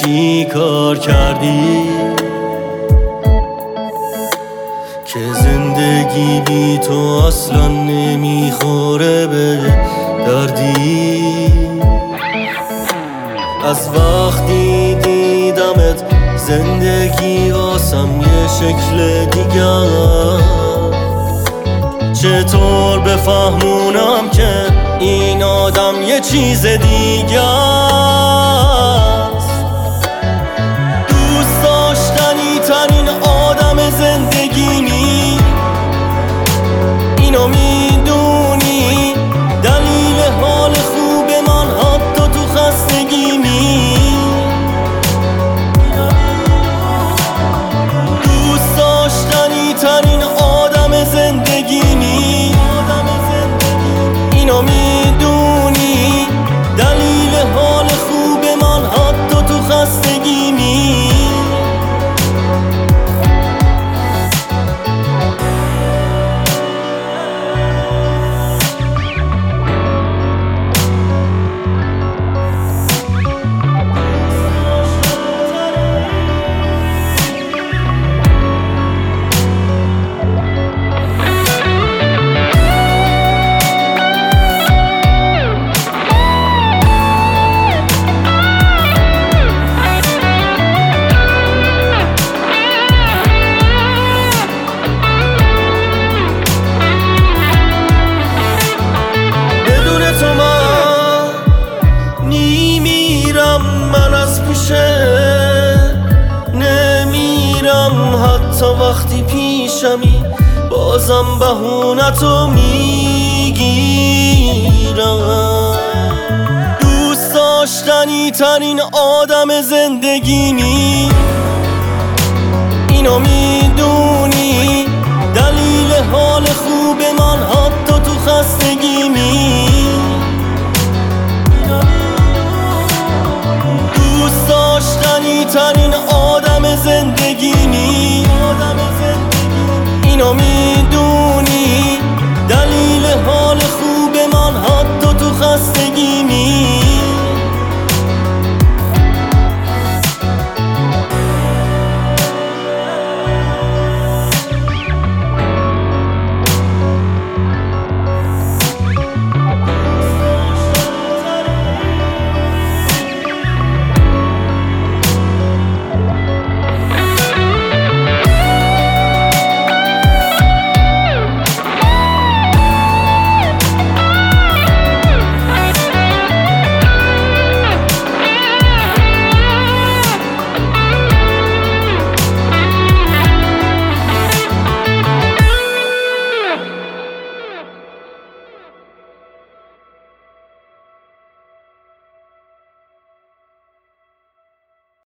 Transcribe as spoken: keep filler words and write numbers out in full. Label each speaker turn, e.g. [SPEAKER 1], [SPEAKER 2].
[SPEAKER 1] چی کار کردی که زندگی بی تو اصلا نمیخوره به دردی؟ از وقتی دیدمت زندگی واسم یه شکل دیگه، چطور بفهمونم که این آدم یه چیز دیگه است؟ دوست داشتنی ترین آدم زندگیمی، اینو میدونی دلیل حال خوب من حتی تو خستگیمی. دوست داشتنی ترین آدم زندگیمی، اینو میدونی دلیل حال خوب من حتی تو خستگیمی. من از پیشه نمیرم، حتی وقتی پیشمی بازم بهونتو میگیرم. دوست داشتنی ترین آدم زندگیمی، اینو میدونی دلیل حال خوب من حتی تو خستگیمی. دوست داشتنی ترین آدم زندگی